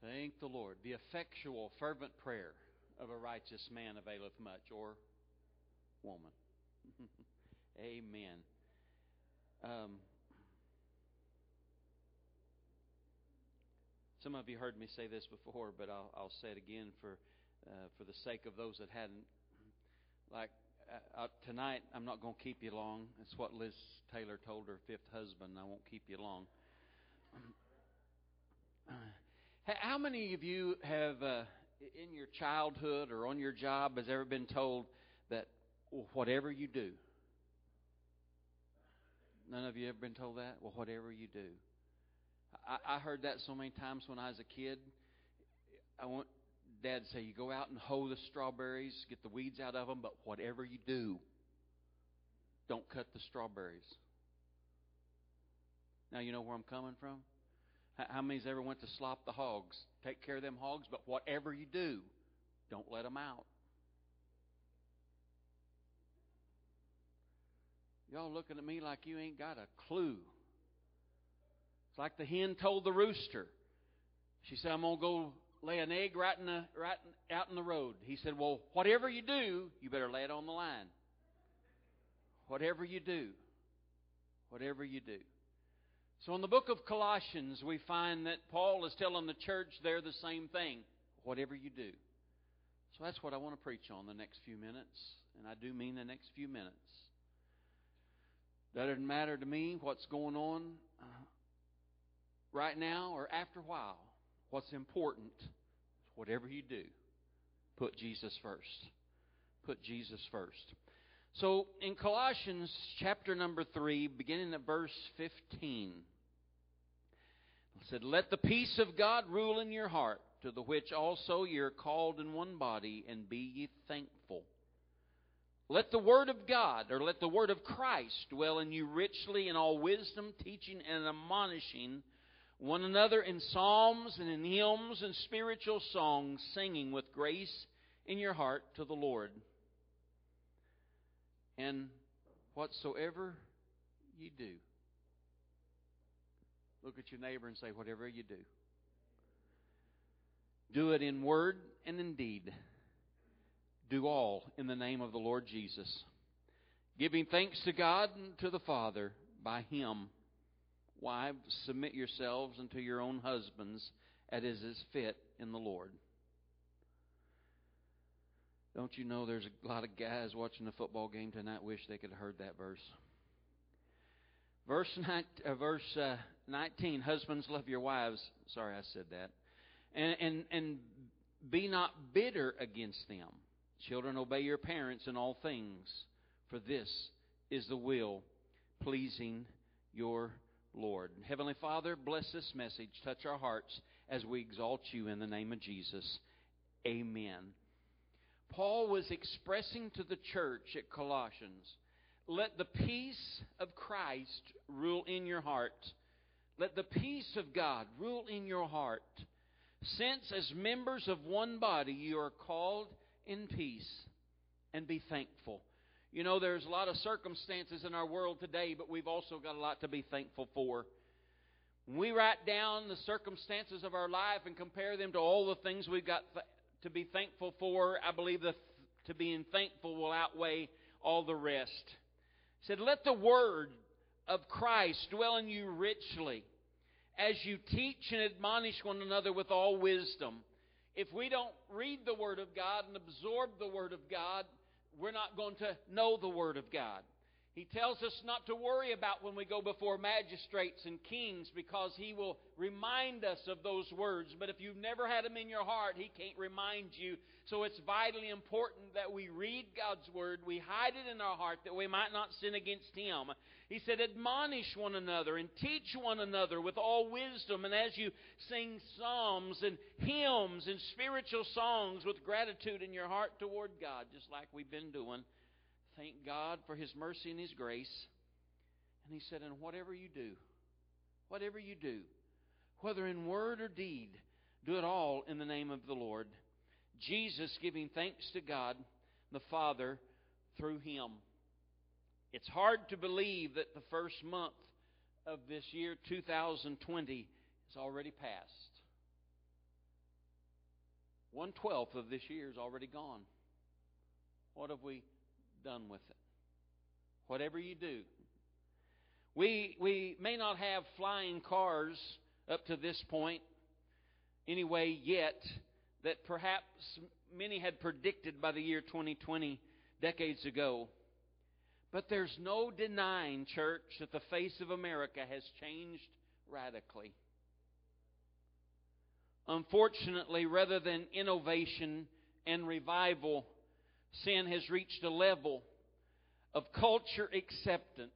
Thank the Lord. The effectual, fervent prayer of a righteous man availeth much, or woman. Amen. Some of you heard me say this before, but I'll say it again for the sake of those that hadn't. Tonight, I'm not going to keep you long. That's what Liz Taylor told her fifth husband. I won't keep you long. How many of you have, in your childhood or on your job, has ever been told that whatever you do? None of you ever been told that? Well, whatever you do. I heard that so many times when I was a kid. Dad say, you go out and hoe the strawberries, get the weeds out of them, but whatever you do, don't cut the strawberries. Now you know where I'm coming from? How many's ever went to slop the hogs? Take care of them hogs, but whatever you do, don't let them out. Y'all looking at me like you ain't got a clue. It's like the hen told the rooster. She said, I'm going to go lay an egg right out in the road. He said, well, whatever you do, you better lay it on the line. Whatever you do. Whatever you do. So in the book of Colossians, we find that Paul is telling the church there the same thing. Whatever you do. So that's what I want to preach on the next few minutes. And I do mean the next few minutes. Doesn't matter to me what's going on right now or after a while. What's important is whatever you do, put Jesus first. Put Jesus first. So in Colossians chapter number 3, beginning at verse 15, it said, let the peace of God rule in your heart, to the which also ye are called in one body, and be ye thankful. Let the word of God, or let the word of Christ, dwell in you richly in all wisdom, teaching and admonishing one another in psalms and in hymns and spiritual songs, singing with grace in your heart to the Lord. And whatsoever you do. Look at your neighbor and say, whatever you do. Do it in word and in deed. Do all in the name of the Lord Jesus, giving thanks to God and to the Father by Him. Wives, submit yourselves unto your own husbands, as is fit in the Lord. Don't you know there's a lot of guys watching the football game tonight wish they could have heard that verse. Verse 19, husbands, love your wives. Sorry, I said that. And be not bitter against them. Children, obey your parents in all things, for this is the will pleasing your Lord. Heavenly Father, bless this message. Touch our hearts as we exalt you in the name of Jesus. Amen. Paul was expressing to the church at Colossians, let the peace of Christ rule in your heart. Let the peace of God rule in your heart. Since as members of one body you are called in peace, and be thankful. You know, there's a lot of circumstances in our world today, but we've also got a lot to be thankful for. When we write down the circumstances of our life and compare them to all the things we've got to be thankful for, I believe that to being thankful will outweigh all the rest. He said, let the word of Christ dwell in you richly, as you teach and admonish one another with all wisdom. If we don't read the Word of God and absorb the Word of God, we're not going to know the Word of God. He tells us not to worry about when we go before magistrates and kings, because He will remind us of those words. But if you've never had them in your heart, He can't remind you. So it's vitally important that we read God's Word, we hide it in our heart that we might not sin against Him. He said, admonish one another and teach one another with all wisdom. And as you sing psalms and hymns and spiritual songs with gratitude in your heart toward God, just like we've been doing, thank God for His mercy and His grace. And He said, and whatever you do, whether in word or deed, do it all in the name of the Lord. Jesus giving thanks to God, the Father, through Him. It's hard to believe that the first month of this year, 2020, is already passed. 1/12 of this year is already gone. What have we done with it? Whatever you do. We may not have flying cars up to this point anyway yet, that perhaps many had predicted by the year 2020 decades ago. But there's no denying, church, that the face of America has changed radically. Unfortunately, rather than innovation and revival, sin has reached a level of culture acceptance.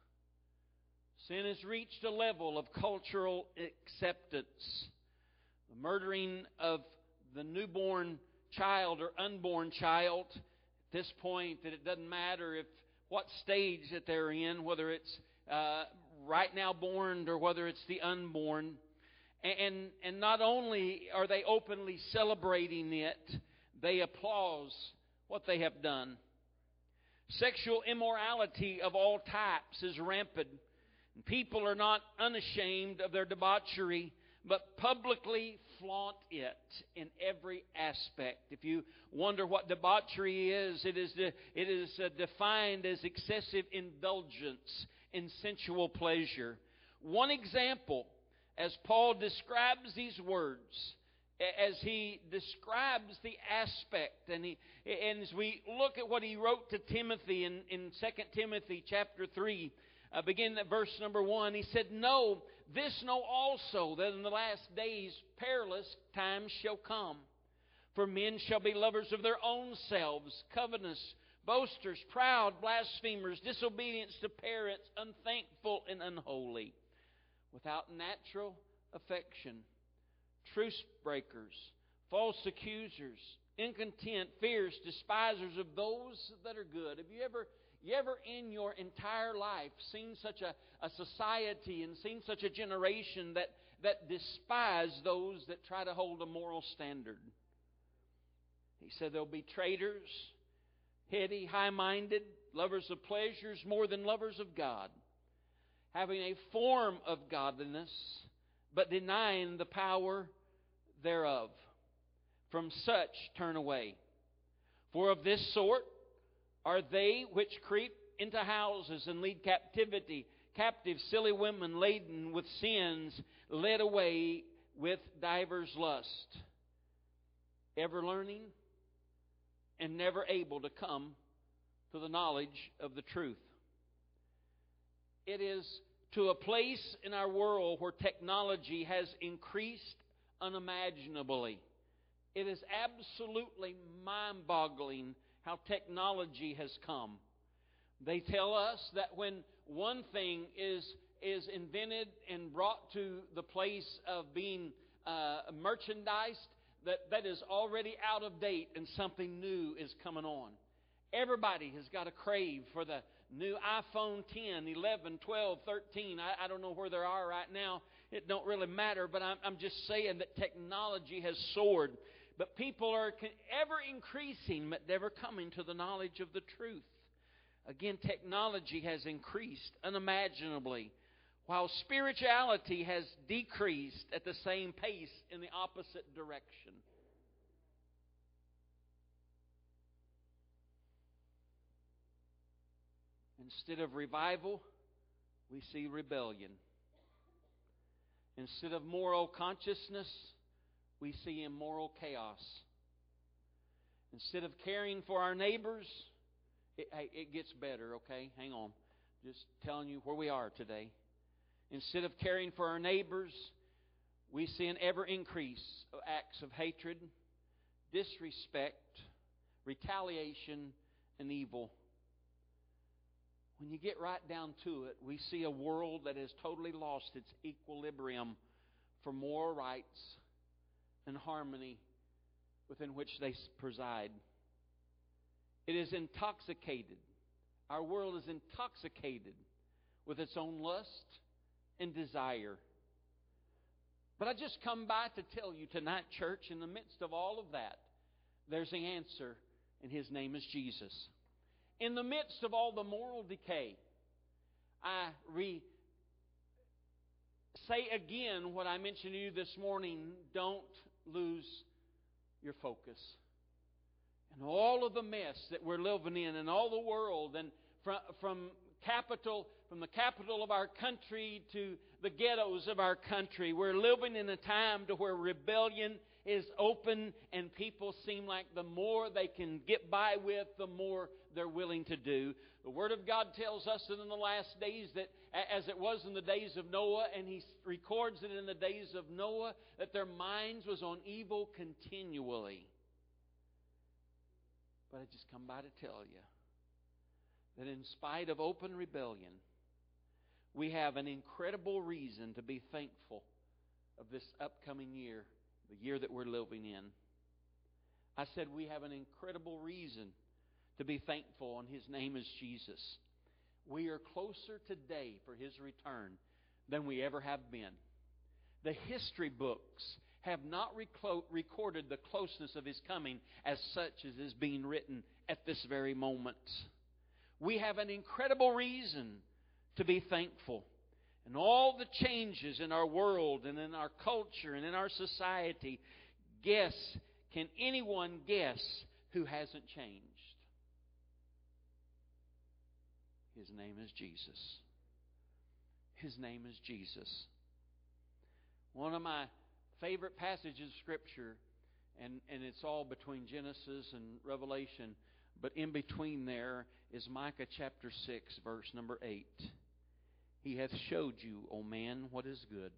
Sin has reached a level of cultural acceptance. The murdering of the newborn child or unborn child, at this point, that it doesn't matter what stage that they're in, whether it's right now born or whether it's the unborn. And not only are they openly celebrating it, they applaud what they have done. Sexual immorality of all types is rampant. People are not unashamed of their debauchery, but publicly flaunt it in every aspect. If you wonder what debauchery is, it is defined as excessive indulgence in sensual pleasure. One example, as Paul describes these words, as he describes the aspect, and as we look at what he wrote to Timothy in 2 Timothy chapter 3, beginning at verse number 1, he said, "Know also, that in the last days perilous times shall come. For men shall be lovers of their own selves, covetous, boasters, proud, blasphemers, disobedient to parents, unthankful and unholy, without natural affection, truce breakers, false accusers, incontent, fierce, despisers of those that are good." Have you ever in your entire life seen such a society and seen such a generation that despise those that try to hold a moral standard? He said there'll be traitors, heady, high-minded, lovers of pleasures more than lovers of God, having a form of godliness, but denying the power thereof. From such turn away. For of this sort are they which creep into houses and lead captive silly women laden with sins, led away with divers lusts, ever learning and never able to come to the knowledge of the truth. It is to a place in our world where technology has increased unimaginably. It is absolutely mind-boggling how technology has come. They tell us that when one thing is invented and brought to the place of being merchandised, that is already out of date and something new is coming on. Everybody has got a crave for the new iPhone 10, 11, 12, 13. I don't know where they are right now. It don't really matter, but I'm just saying that technology has soared. But people are ever increasing, but never coming to the knowledge of the truth. Again, technology has increased unimaginably, while spirituality has decreased at the same pace in the opposite direction. Instead of revival, we see rebellion. Instead of moral consciousness, we see immoral chaos. Instead of caring for our neighbors, it gets better, okay? Hang on. Just telling you where we are today. Instead of caring for our neighbors, we see an ever increase of acts of hatred, disrespect, retaliation, and evil. When you get right down to it, we see a world that has totally lost its equilibrium for moral rights and harmony within which they preside. It is intoxicated. Our world is intoxicated with its own lust and desire. But I just come by to tell you tonight, church, in the midst of all of that, there's the answer, and His name is Jesus. In the midst of all the moral decay, I say again what I mentioned to you this morning. Don't lose your focus. And all of the mess that we're living in all the world, and from the capital of our country to the ghettos of our country, we're living in a time to where rebellion is open, and people seem like the more they can get by with, the more they're willing to do. The Word of God tells us that in the last days, that as it was in the days of Noah, and He records it in the days of Noah, that their minds was on evil continually. But I just come by to tell you that in spite of open rebellion, we have an incredible reason to be thankful of this upcoming year, the year that we're living in. I said we have an incredible reason to be thankful, and His name is Jesus. We are closer today for His return than we ever have been. The history books have not recorded the closeness of His coming as such as is being written at this very moment. We have an incredible reason to be thankful. And all the changes in our world and in our culture and in our society, can anyone guess who hasn't changed? His name is Jesus. His name is Jesus. One of my favorite passages of Scripture, and it's all between Genesis and Revelation, but in between there is Micah chapter 6, verse number 8. He hath showed you, O man, what is good.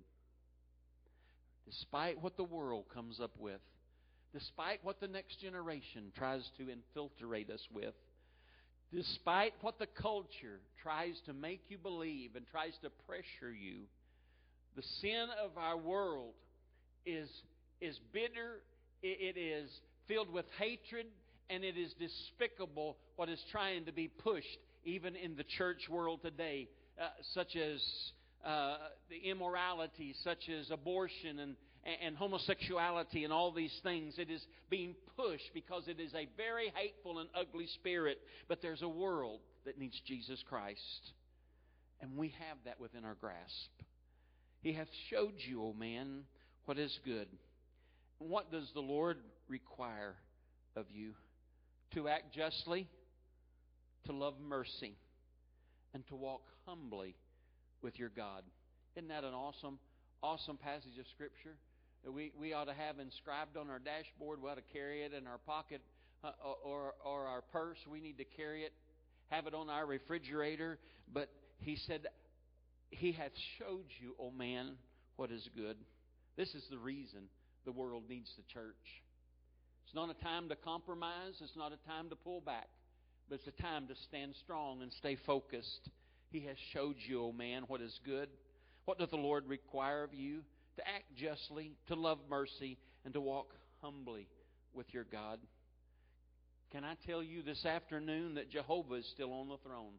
Despite what the world comes up with, despite what the next generation tries to infiltrate us with, despite what the culture tries to make you believe and tries to pressure you, the sin of our world is bitter, it is filled with hatred, and it is despicable what is trying to be pushed even in the church world today, such as the immorality, such as abortion and homosexuality and all these things. It is being pushed because it is a very hateful and ugly spirit. But there's a world that needs Jesus Christ. And we have that within our grasp. He hath showed you, O man, what is good. And what does the Lord require of you? To act justly, to love mercy, and to walk humbly with your God. Isn't that an awesome passage of Scripture that we ought to have inscribed on our dashboard? We ought to carry it in our pocket or our purse. We need to carry it, have it on our refrigerator. But He said, He hath showed you, O man, what is good. This is the reason the world needs the church. It's not a time to compromise. It's not a time to pull back. But it's a time to stand strong and stay focused. He has showed you, O man, what is good. What doth the Lord require of you? To act justly, to love mercy, and to walk humbly with your God. Can I tell you this afternoon that Jehovah is still on the throne?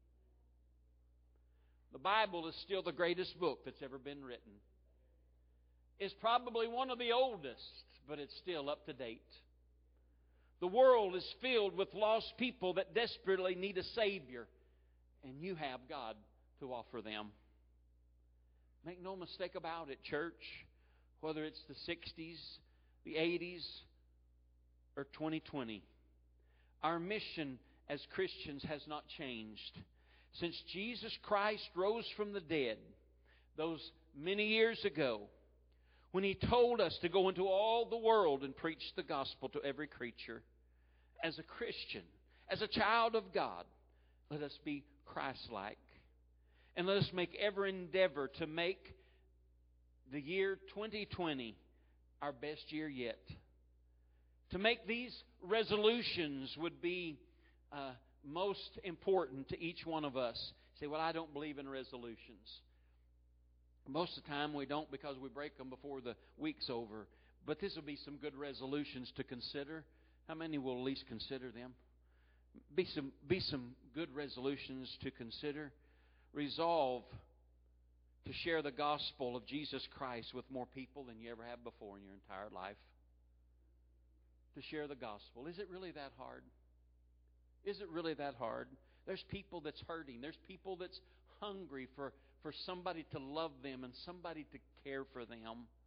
The Bible is still the greatest book that's ever been written. It's probably one of the oldest, but it's still up to date. The world is filled with lost people that desperately need a Savior, and you have God to offer them. Make no mistake about it, church. Whether it's the 60s, the 80s, or 2020, our mission as Christians has not changed. Since Jesus Christ rose from the dead those many years ago, when He told us to go into all the world and preach the gospel to every creature, as a Christian, as a child of God, let us be Christ-like. And let us make every endeavor to make the year 2020 our best year yet. To make these resolutions would be most important to each one of us. Say, well, I don't believe in resolutions. Most of the time we don't, because we break them before the week's over. But this will be some good resolutions to consider. How many will at least consider them? Be some good resolutions to consider. Resolve to share the gospel of Jesus Christ with more people than you ever have before in your entire life. To share the gospel. Is it really that hard? Is it really that hard? There's people that's hurting. There's people that's hungry for somebody to love them and somebody to care for them.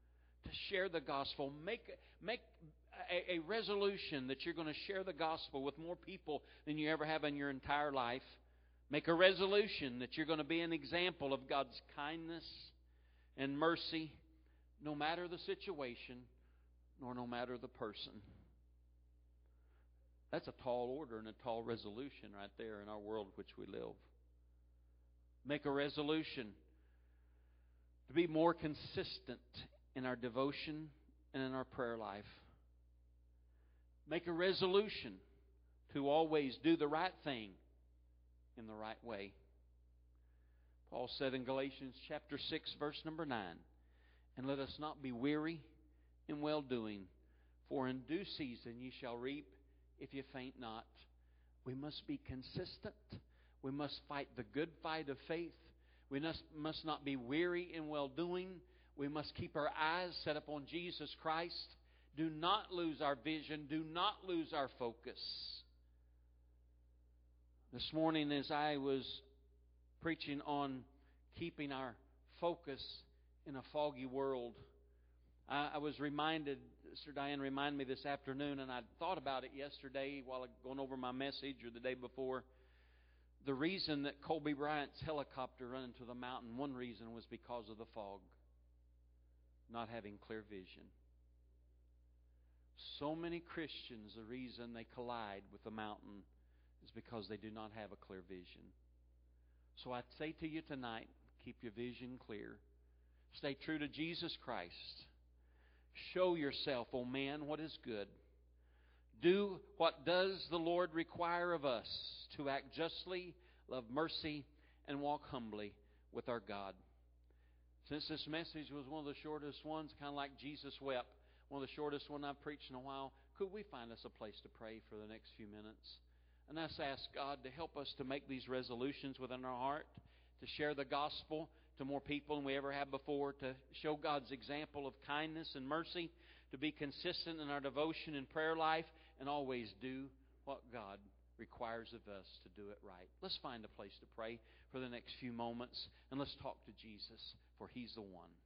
to share the gospel. Make a resolution that you're going to share the gospel with more people than you ever have in your entire life. Make a resolution that you're going to be an example of God's kindness and mercy, no matter the situation, nor no matter the person. That's a tall order and a tall resolution right there in our world which we live. Make a resolution to be more consistent in our devotion and in our prayer life. Make a resolution to always do the right thing in the right way. Paul said in Galatians chapter 6, verse number 9, "And let us not be weary in well-doing, for in due season ye shall reap if ye faint not." We must be consistent. We must fight the good fight of faith. We must not be weary in well-doing. We must keep our eyes set upon Jesus Christ. Do not lose our vision. Do not lose our focus. This morning, as I was preaching on keeping our focus in a foggy world, I was reminded, Sister Diane reminded me this afternoon, and I thought about it yesterday while going over my message or the day before. The reason that Kobe Bryant's helicopter ran into the mountain, one reason was because of the fog, not having clear vision. So many Christians, the reason they collide with the mountain is because they do not have a clear vision. So I say to you tonight, keep your vision clear. Stay true to Jesus Christ. Show yourself, O man, what is good. Do what does the Lord require of us, to act justly, love mercy, and walk humbly with our God. Since this message was one of the shortest ones, kind of like Jesus wept, one of the shortest ones I've preached in a while, could we find us a place to pray for the next few minutes? And let's ask God to help us to make these resolutions within our heart, to share the gospel to more people than we ever have before, to show God's example of kindness and mercy, to be consistent in our devotion and prayer life, and always do what God requires of us to do it right. Let's find a place to pray for the next few moments, and let's talk to Jesus, for He's the one.